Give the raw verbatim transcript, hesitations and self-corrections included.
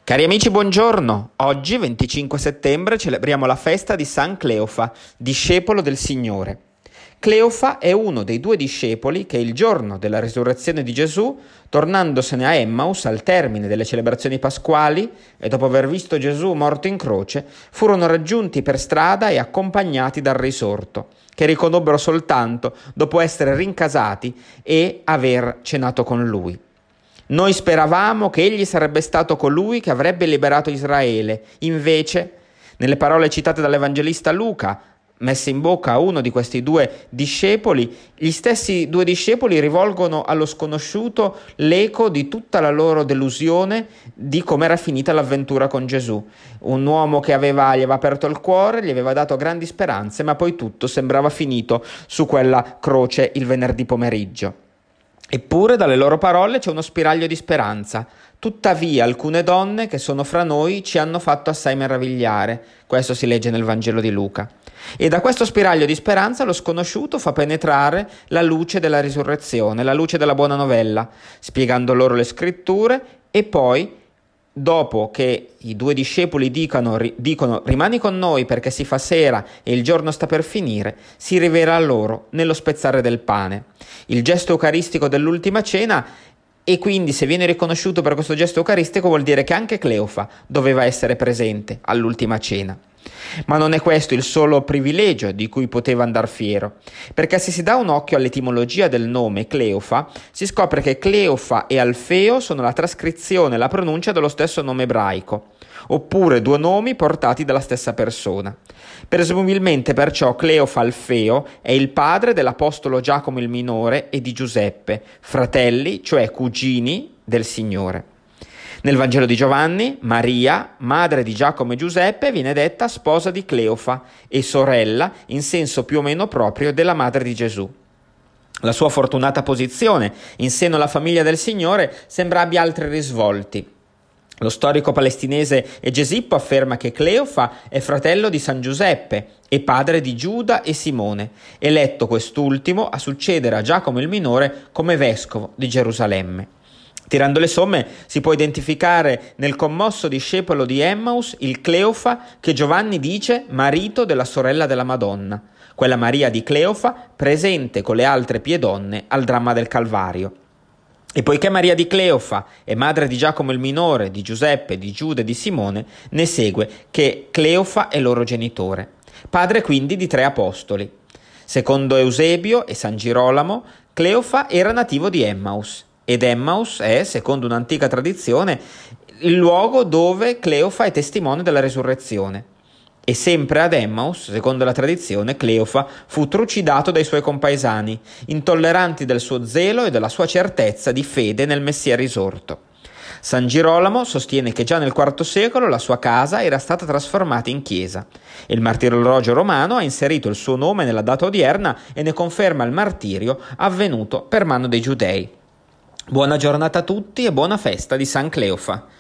Cari amici, buongiorno! Oggi, venticinque settembre, celebriamo la festa di San Cleofa, discepolo del Signore. Cleofa è uno dei due discepoli che il giorno della risurrezione di Gesù, tornandosene a Emmaus al termine delle celebrazioni pasquali e dopo aver visto Gesù morto in croce, furono raggiunti per strada e accompagnati dal risorto, che riconobbero soltanto dopo essere rincasati e aver cenato con lui. Noi speravamo che egli sarebbe stato colui che avrebbe liberato Israele. Invece, nelle parole citate dall'Evangelista Luca, messe in bocca a uno di questi due discepoli, gli stessi due discepoli rivolgono allo sconosciuto l'eco di tutta la loro delusione di come era finita l'avventura con Gesù. Un uomo che aveva, gli aveva aperto il cuore, gli aveva dato grandi speranze, ma poi tutto sembrava finito su quella croce il venerdì pomeriggio. Eppure dalle loro parole c'è uno spiraglio di speranza. Tuttavia alcune donne che sono fra noi ci hanno fatto assai meravigliare. Questo si legge nel Vangelo di Luca. E da questo spiraglio di speranza lo sconosciuto fa penetrare la luce della risurrezione, la luce della buona novella, spiegando loro le scritture e poi, dopo che i due discepoli dicono, ri, dicono rimani con noi perché si fa sera e il giorno sta per finire, si rivela a loro nello spezzare del pane. Il gesto eucaristico dell'ultima cena, e quindi se viene riconosciuto per questo gesto eucaristico vuol dire che anche Cleofa doveva essere presente all'ultima cena. Ma non è questo il solo privilegio di cui poteva andar fiero, perché se si dà un occhio all'etimologia del nome Cleofa, si scopre che Cleofa e Alfeo sono la trascrizione e la pronuncia dello stesso nome ebraico, oppure due nomi portati dalla stessa persona. Presumibilmente perciò Cleofa Alfeo è il padre dell'apostolo Giacomo il Minore e di Giuseppe, fratelli, cioè cugini del Signore. Nel Vangelo di Giovanni, Maria, madre di Giacomo e Giuseppe, viene detta sposa di Cleofa e sorella, in senso più o meno proprio, della madre di Gesù. La sua fortunata posizione in seno alla famiglia del Signore sembra abbia altri risvolti. Lo storico palestinese Egesippo afferma che Cleofa è fratello di San Giuseppe e padre di Giuda e Simone, eletto quest'ultimo a succedere a Giacomo il Minore come vescovo di Gerusalemme. Tirando le somme, si può identificare nel commosso discepolo di Emmaus il Cleofa che Giovanni dice marito della sorella della Madonna, quella Maria di Cleofa presente con le altre pie donne al dramma del Calvario. E poiché Maria di Cleofa è madre di Giacomo il Minore, di Giuseppe, di Giuda e di Simone, ne segue che Cleofa è loro genitore, padre quindi di tre apostoli. Secondo Eusebio e San Girolamo, Cleofa era nativo di Emmaus. Ed Emmaus è, secondo un'antica tradizione, il luogo dove Cleofa è testimone della risurrezione. E sempre ad Emmaus, secondo la tradizione, Cleofa fu trucidato dai suoi compaesani, intolleranti del suo zelo e della sua certezza di fede nel Messia risorto. San Girolamo sostiene che già nel quarto secolo la sua casa era stata trasformata in chiesa e il martirologio romano ha inserito il suo nome nella data odierna e ne conferma il martirio avvenuto per mano dei giudei. Buona giornata a tutti e buona festa di San Cleofa.